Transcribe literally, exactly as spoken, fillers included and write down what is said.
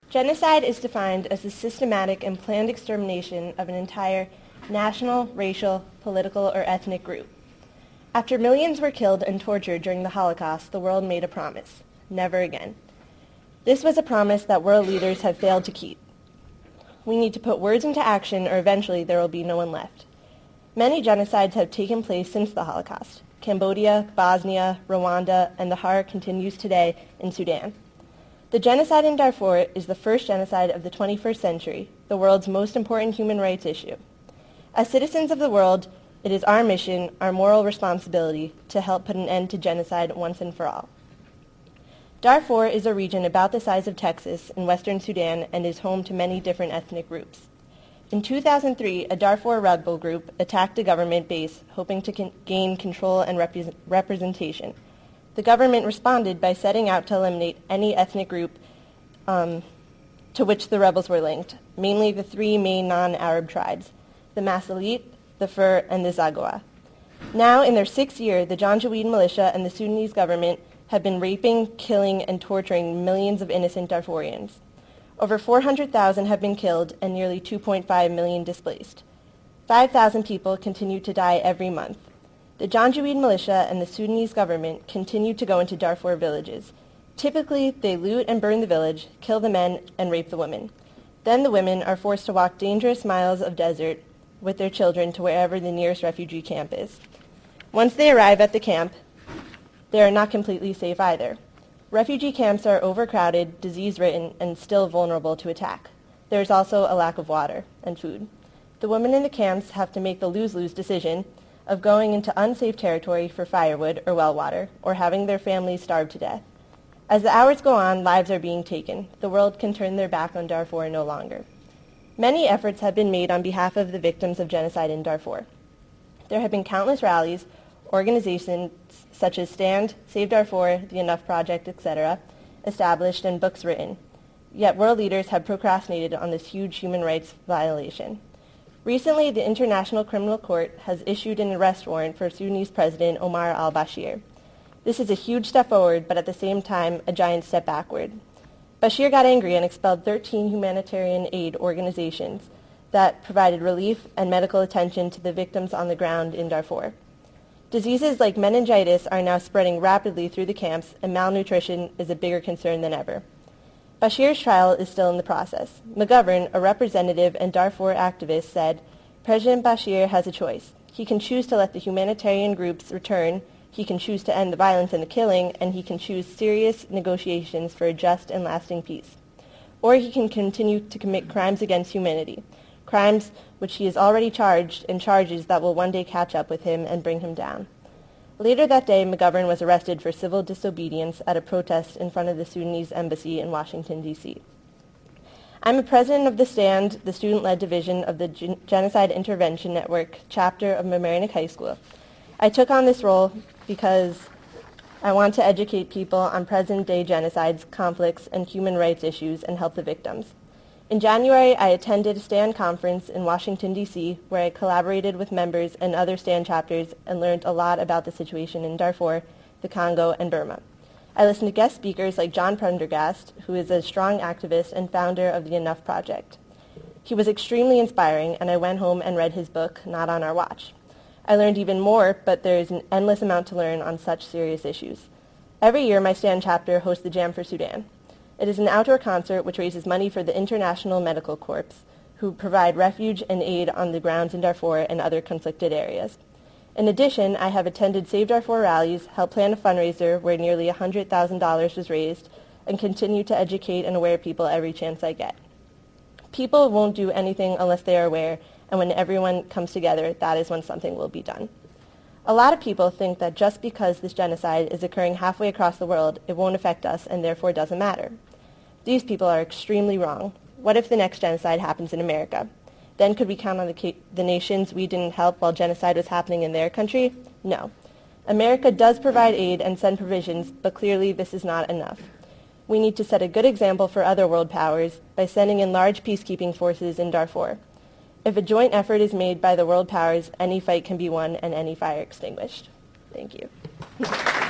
Genocide is defined as the systematic and planned extermination of an entire national, racial, political, or ethnic group. After millions were killed and tortured during the Holocaust, the world made a promise: never again. This was a promise that world leaders have failed to keep. We need to put words into action, or eventually there will be no one left. Many genocides have taken place since the Holocaust: Cambodia, Bosnia, Rwanda, and the horror continues today in Sudan. The genocide in Darfur is the first genocide of the twenty-first century, the world's most important human rights issue. As citizens of the world, it is our mission, our moral responsibility, to help put an end to genocide once and for all. Darfur is a region about the size of Texas in western Sudan and is home to many different ethnic groups. In two thousand three, a Darfur rebel group attacked a government base hoping to con- gain control and rep- representation. The government responded by setting out to eliminate any ethnic group um, to which the rebels were linked, mainly the three main non-Arab tribes: the Masalit, the Fur, and the Zaghawa. Now, in their sixth year, the Janjaweed militia and the Sudanese government have been raping, killing, and torturing millions of innocent Darfurians. Over four hundred thousand have been killed and nearly two point five million displaced. five thousand people continue to die every month. The Janjaweed militia and the Sudanese government continue to go into Darfur villages. Typically, they loot and burn the village, kill the men, and rape the women. Then the women are forced to walk dangerous miles of desert with their children to wherever the nearest refugee camp is. Once they arrive at the camp, they are not completely safe either. Refugee camps are overcrowded, disease-ridden, and still vulnerable to attack. There is also a lack of water and food. The women in the camps have to make the lose-lose decision of going into unsafe territory for firewood or well water, or having their families starve to death. As the hours go on, lives are being taken. The world can turn their back on Darfur no longer. Many efforts have been made on behalf of the victims of genocide in Darfur. There have been countless rallies, organizations such as Stand, Save Darfur, the Enough Project, et cetera, established, and books written. Yet world leaders have procrastinated on this huge human rights violation. Recently, the International Criminal Court has issued an arrest warrant for Sudanese President Omar al-Bashir. This is a huge step forward, but at the same time, a giant step backward. Bashir got angry and expelled thirteen humanitarian aid organizations that provided relief and medical attention to the victims on the ground in Darfur. Diseases like meningitis are now spreading rapidly through the camps, and malnutrition is a bigger concern than ever. Bashir's trial is still in the process. McGovern, a representative and Darfur activist, said, "President Bashir has a choice. He can choose to let the humanitarian groups return, he can choose to end the violence and the killing, and he can choose serious negotiations for a just and lasting peace. Or he can continue to commit crimes against humanity, crimes which he is already charged, and charges that will one day catch up with him and bring him down." Later that day, McGovern was arrested for civil disobedience at a protest in front of the Sudanese embassy in Washington, D C I'm a president of the STAND, the student-led division of the Gen- Genocide Intervention Network chapter of Mamaroneck High School. I took on this role because I want to educate people on present-day genocides, conflicts, and human rights issues and help the victims. In January, I attended a STAND conference in Washington, D C, where I collaborated with members and other STAND chapters and learned a lot about the situation in Darfur, the Congo, and Burma. I listened to guest speakers like John Prendergast, who is a strong activist and founder of the Enough Project. He was extremely inspiring, and I went home and read his book, Not on Our Watch. I learned even more, but there is an endless amount to learn on such serious issues. Every year, my STAND chapter hosts the Jam for Sudan. It is an outdoor concert which raises money for the International Medical Corps, who provide refuge and aid on the grounds in Darfur and other conflicted areas. In addition, I have attended Save Darfur rallies, helped plan a fundraiser where nearly one hundred thousand dollars was raised, and continue to educate and aware people every chance I get. People won't do anything unless they are aware, and when everyone comes together, that is when something will be done. A lot of people think that just because this genocide is occurring halfway across the world, it won't affect us and therefore doesn't matter. These people are extremely wrong. What if the next genocide happens in America? Then could we count on the, ca- the nations we didn't help while genocide was happening in their country? No. America does provide aid and send provisions, but clearly this is not enough. We need to set a good example for other world powers by sending in large peacekeeping forces in Darfur. If a joint effort is made by the world powers, any fight can be won and any fire extinguished. Thank you.